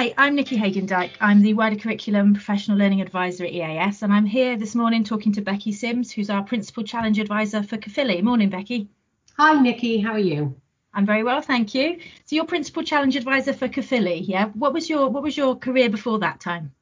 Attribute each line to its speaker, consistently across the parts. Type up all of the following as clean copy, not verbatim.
Speaker 1: Hi, I'm Nikki Hagendijk. I'm the Wider Curriculum Professional Learning Advisor at EAS, and I'm here this morning talking to Becky Sims, who's our Principal Challenge Advisor for Caerphilly. Morning, Becky.
Speaker 2: Hi, Nikki. How are you?
Speaker 1: I'm very well, thank you. So you're Principal Challenge Advisor for Caerphilly, yeah? What was your career before that time?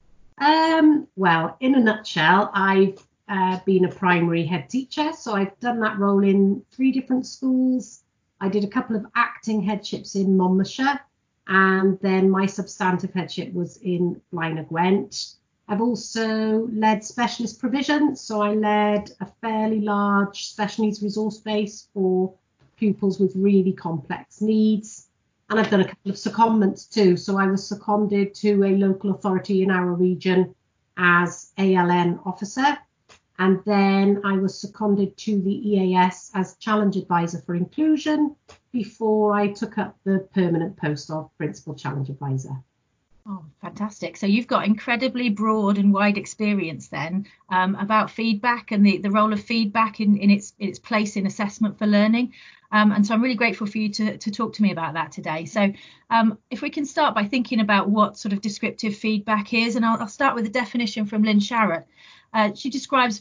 Speaker 2: Well, in a nutshell, I've been a primary head teacher, so I've done that role in 3 different schools. I did a couple of acting headships in Monmouthshire, and then my substantive headship was in Blaenau Gwent. I've also led specialist provision, so I led a fairly large special needs resource base for pupils with really complex needs. And I've done a couple of secondments too. So I was seconded to a local authority in our region as ALN officer. And then I was seconded to the EAS as Challenge Advisor for Inclusion before I took up the permanent post of Principal Challenge Advisor.
Speaker 1: Oh, fantastic. So you've got incredibly broad and wide experience then about feedback and the role of feedback in its place in assessment for learning. And so I'm really grateful for you to talk to me about that today. So if we can start by thinking about what sort of descriptive feedback is, and I'll start with a definition from Lynn Sharratt. She describes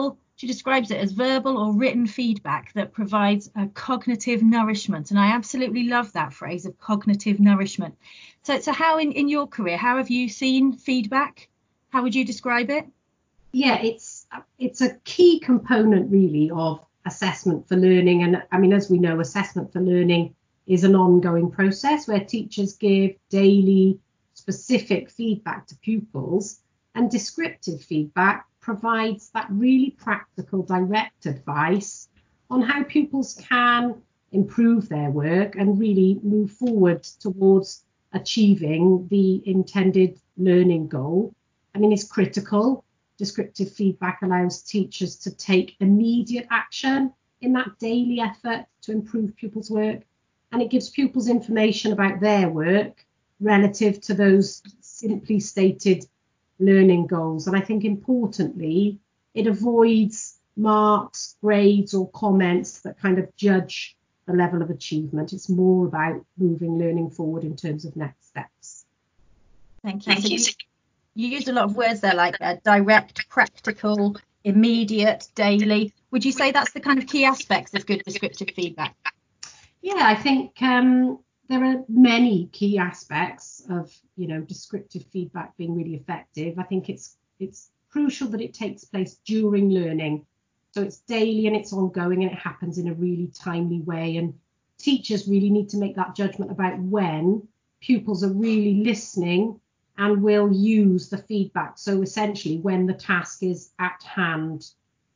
Speaker 1: it as verbal or written feedback that provides a cognitive nourishment. And I absolutely love that phrase of cognitive nourishment. So how in your career, how have you seen feedback? How would you describe it?
Speaker 2: Yeah, it's a key component really of assessment for learning. And I mean, as we know, assessment for learning is an ongoing process where teachers give daily specific feedback to pupils, and descriptive feedback provides that really practical, direct advice on how pupils can improve their work and really move forward towards achieving the intended learning goal. I mean, it's critical. Descriptive feedback allows teachers to take immediate action in that daily effort to improve pupils' work, and it gives pupils information about their work relative to those simply stated learning goals. And I think importantly, it avoids marks, grades, or comments that kind of judge the level of achievement. It's more about moving learning forward in terms of next steps.
Speaker 1: Thank you. So you used a lot of words there like direct, practical, immediate, daily. Would you say that's the kind of key aspects of good descriptive feedback?
Speaker 2: Yeah, I think there are many key aspects of, descriptive feedback being really effective. I think it's crucial that it takes place during learning. So it's daily and it's ongoing and it happens in a really timely way. And teachers really need to make that judgment about when pupils are really listening and will use the feedback. So essentially when the task is at hand.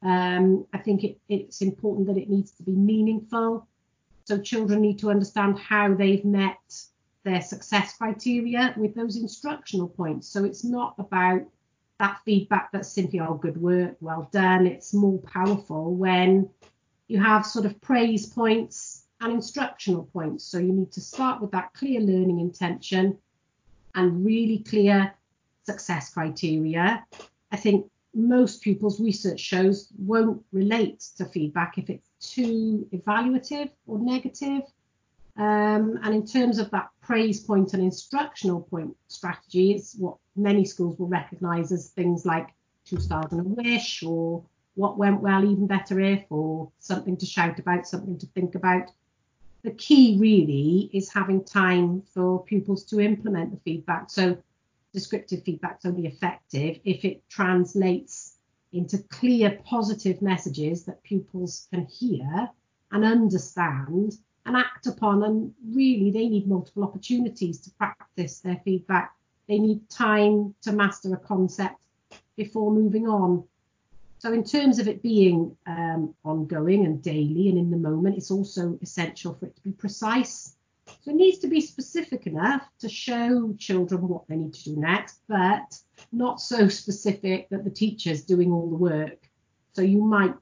Speaker 2: I think it's important that it needs to be meaningful. So children need to understand how they've met their success criteria with those instructional points. So it's not about that feedback that's simply, oh, good work, well done. It's more powerful when you have sort of praise points and instructional points. So you need to start with that clear learning intention and really clear success criteria. I think most pupils, research shows, won't relate to feedback if it's too evaluative or negative. And in terms of that praise point and instructional point strategy, it's what many schools will recognise as things like 2 stars and a wish, or what went well, even better if, or something to shout about, something to think about. The key really is having time for pupils to implement the feedback. So descriptive feedback is only effective if it translates into clear positive messages that pupils can hear and understand and act upon. And really they need multiple opportunities to practice their feedback. They need time to master a concept before moving on. So in terms of it being ongoing and daily and in the moment, it's also essential for it to be precise. So it needs to be specific enough to show children what they need to do next, but not so specific that the teacher's doing all the work. So you might,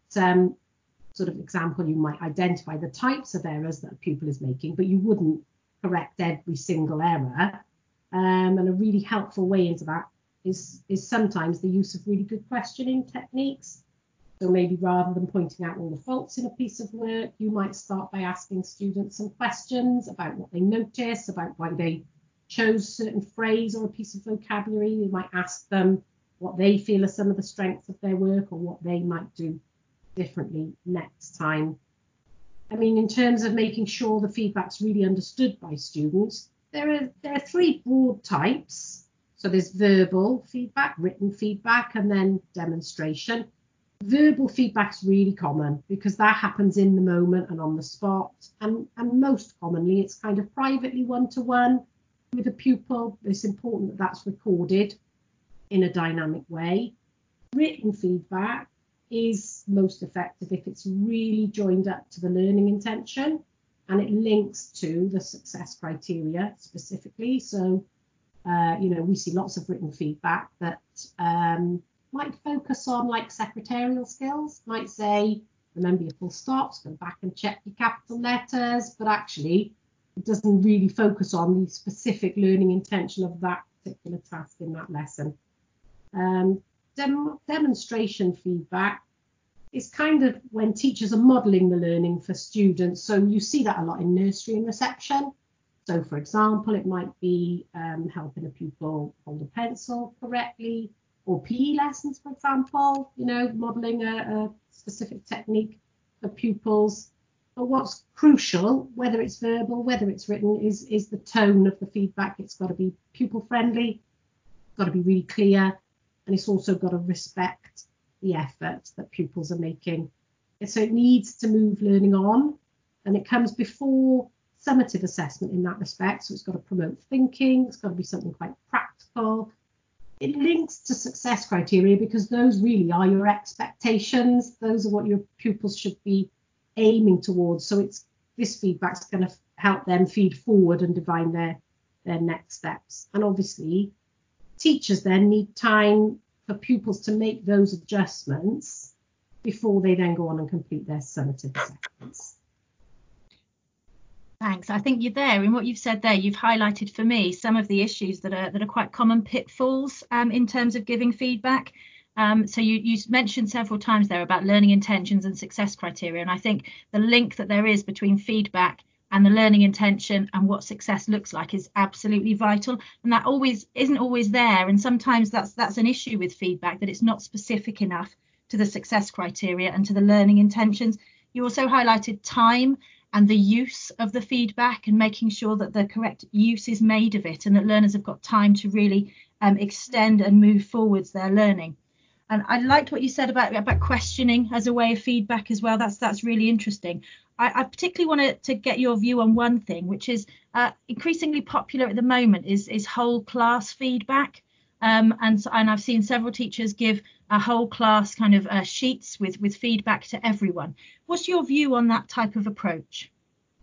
Speaker 2: you might identify the types of errors that a pupil is making, but you wouldn't correct every single error. And a really helpful way into that is sometimes the use of really good questioning techniques. So maybe rather than pointing out all the faults in a piece of work, you might start by asking students some questions about what they notice, about why they chose a certain phrase or a piece of vocabulary, we might ask them what they feel are some of the strengths of their work or what they might do differently next time. I mean, in terms of making sure the feedback's really understood by students, there are three broad types. So there's verbal feedback, written feedback, and then demonstration. Verbal feedback's really common because that happens in the moment and on the spot. And most commonly, it's kind of privately one-to-one with a pupil. It's important that that's recorded in a dynamic way. Written feedback is most effective if it's really joined up to the learning intention and it links to the success criteria specifically. So, we see lots of written feedback that might focus on like secretarial skills, might say, remember your full stops, go back and check your capital letters, but actually it doesn't really focus on the specific learning intention of that particular task in that lesson. Demonstration feedback is kind of when teachers are modelling the learning for students. So you see that a lot in nursery and reception. So for example, it might be helping a pupil hold a pencil correctly, or PE lessons, for example, modelling a specific technique for pupils. But what's crucial, whether it's verbal, whether it's written, is the tone of the feedback. It's got to be pupil friendly, it's got to be really clear, and it's also got to respect the effort that pupils are making. So it needs to move learning on, and it comes before summative assessment in that respect. So it's got to promote thinking, it's got to be something quite practical. It links to success criteria because those really are your expectations. Those are what your pupils should be aiming towards. So this feedback's going to help them feed forward and define their next steps. And obviously, teachers then need time for pupils to make those adjustments before they then go on and complete their summative assessments.
Speaker 1: Thanks. I think you're there in what you've said there. You've highlighted for me some of the issues that are quite common pitfalls in terms of giving feedback. So you mentioned several times there about learning intentions and success criteria. And I think the link that there is between feedback and the learning intention and what success looks like is absolutely vital. And that isn't always there. And sometimes that's an issue with feedback, that it's not specific enough to the success criteria and to the learning intentions. You also highlighted time and the use of the feedback and making sure that the correct use is made of it and that learners have got time to really extend and move forwards their learning. And I liked what you said about questioning as a way of feedback as well. That's really interesting. I particularly wanted to get your view on one thing, which is increasingly popular at the moment is whole class feedback. And I've seen several teachers give a whole class kind of sheets with feedback to everyone. What's your view on that type of approach?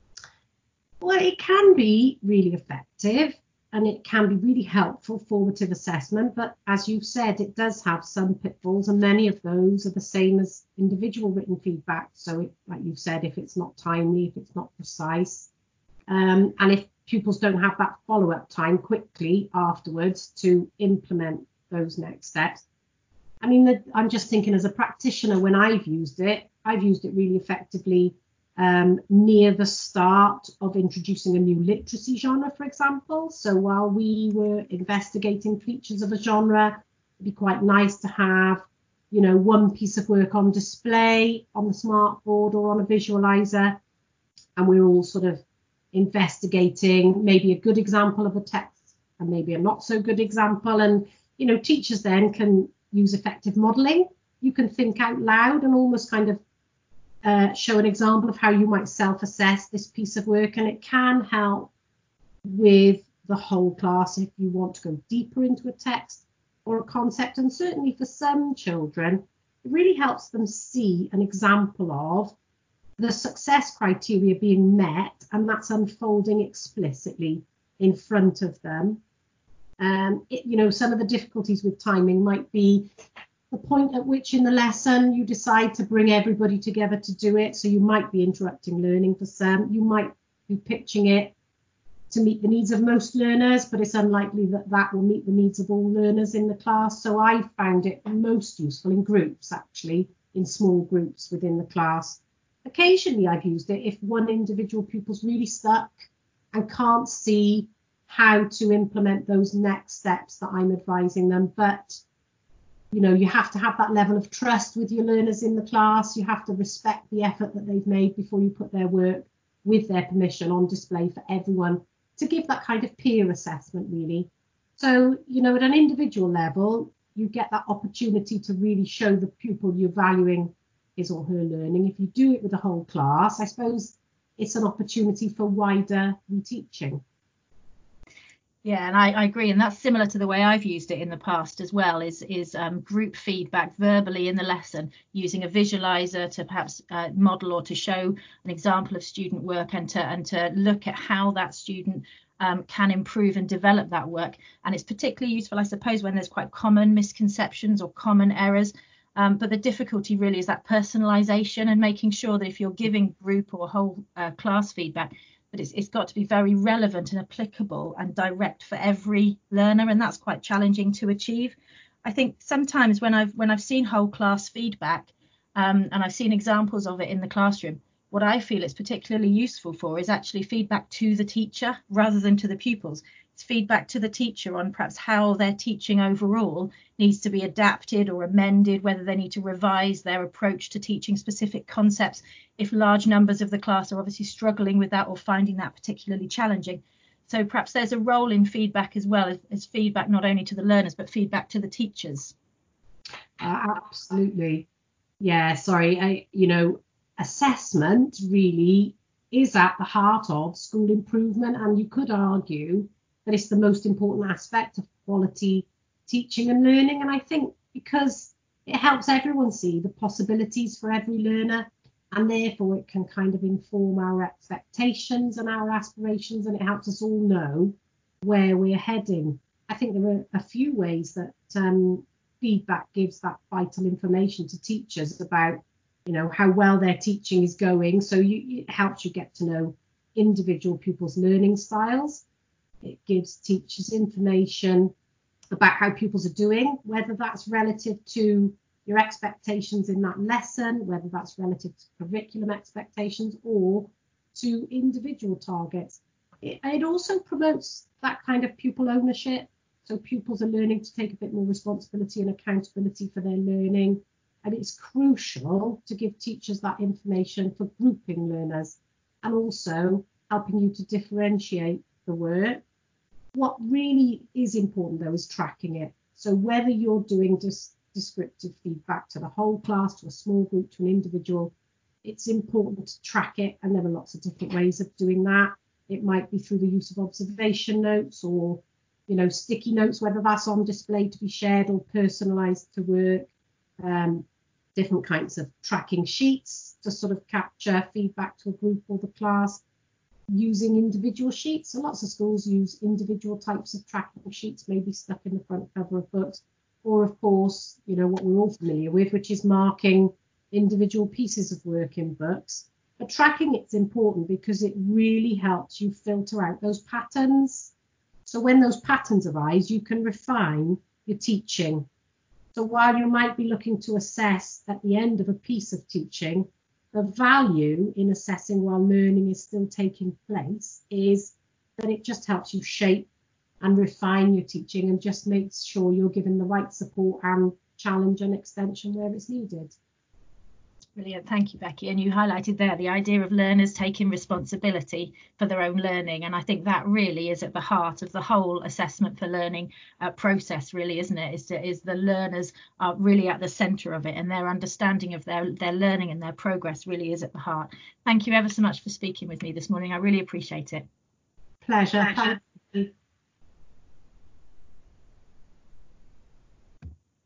Speaker 2: Well, it can be really effective and it can be really helpful formative assessment. But as you've said, it does have some pitfalls, and many of those are the same as individual written feedback. So like you've said, if it's not timely, if it's not precise, and if pupils don't have that follow-up time quickly afterwards to implement those next steps. I mean, I'm just thinking as a practitioner, when I've used it really effectively near the start of introducing a new literacy genre, for example. So while we were investigating features of a genre, it'd be quite nice to have, one piece of work on display on the smartboard or on a visualizer, and we're all sort of investigating maybe a good example of a text and maybe a not so good example. And teachers then can use effective modeling. You can think out loud and almost kind of show an example of how you might self-assess this piece of work, and it can help with the whole class if you want to go deeper into a text or a concept. And certainly for some children, it really helps them see an example of the success criteria being met, and that's unfolding explicitly in front of them. Some of the difficulties with timing might be the point at which in the lesson you decide to bring everybody together to do it. So you might be interrupting learning for some. You might be pitching it to meet the needs of most learners, but it's unlikely that will meet the needs of all learners in the class. So I found it most useful in groups, actually, in small groups within the class. Occasionally I've used it if one individual pupil's really stuck and can't see how to implement those next steps that I'm advising them. But you know, you have to have that level of trust with your learners in the class. You have to respect the effort that they've made before you put their work with their permission on display for everyone to give that kind of peer assessment, really. So, you know, at an individual level, you get that opportunity to really show the pupil you're valuing his or her learning. If you do it with the whole class, I suppose it's an opportunity for wider reteaching.
Speaker 1: Yeah, and I agree, and that's similar to the way I've used it in the past as well. Is group feedback verbally in the lesson, using a visualizer to perhaps model or to show an example of student work, and to look at how that student can improve and develop that work. And it's particularly useful, I suppose, when there's quite common misconceptions or common errors. But the difficulty really is that personalisation and making sure that if you're giving group or whole class feedback, but it's got to be very relevant and applicable and direct for every learner, and that's quite challenging to achieve. I think sometimes when I've seen whole class feedback, and I've seen examples of it in the classroom, what I feel it's particularly useful for is actually feedback to the teacher rather than to the pupils. It's feedback to the teacher on perhaps how their teaching overall needs to be adapted or amended, whether they need to revise their approach to teaching specific concepts if large numbers of the class are obviously struggling with that or finding that particularly challenging. So perhaps there's a role in feedback as well as feedback not only to the learners but feedback to the teachers.
Speaker 2: Absolutely. Yeah, sorry, assessment really is at the heart of school improvement, and you could argue that it's the most important aspect of quality teaching and learning. And I think because it helps everyone see the possibilities for every learner, and therefore it can kind of inform our expectations and our aspirations, and it helps us all know where we're heading. I think there are a few ways that feedback gives that vital information to teachers about, you know, how well their teaching is going. So it helps you get to know individual pupils' learning styles. It gives teachers information about how pupils are doing, whether that's relative to your expectations in that lesson, whether that's relative to curriculum expectations or to individual targets. It also promotes that kind of pupil ownership. So pupils are learning to take a bit more responsibility and accountability for their learning. And it's crucial to give teachers that information for grouping learners and also helping you to differentiate the work. What really is important, though, is tracking it. So whether you're doing descriptive feedback to the whole class, to a small group, to an individual, it's important to track it. And there are lots of different ways of doing that. It might be through the use of observation notes or, you know, sticky notes, whether that's on display to be shared or personalised to work. Different kinds of tracking sheets to sort of capture feedback to a group or the class, using individual sheets. So lots of schools use individual types of tracking sheets, maybe stuck in the front cover of books, or of course, you know, what we're all familiar with, which is marking individual pieces of work in books. But tracking it's important because it really helps you filter out those patterns. So when those patterns arise, you can refine your teaching. So while you might be looking to assess at the end of a piece of teaching, the value in assessing while learning is still taking place is that it just helps you shape and refine your teaching and just makes sure you're given the right support and challenge and extension where it's needed.
Speaker 1: Brilliant. Thank you, Becky. And you highlighted there the idea of learners taking responsibility for their own learning. And I think that really is at the heart of the whole assessment for learning process, really, isn't it? Is the learners are really at the centre of it, and their understanding of their learning and their progress really is at the heart. Thank you ever so much for speaking with me this morning. I really appreciate it.
Speaker 2: Pleasure. Thank you.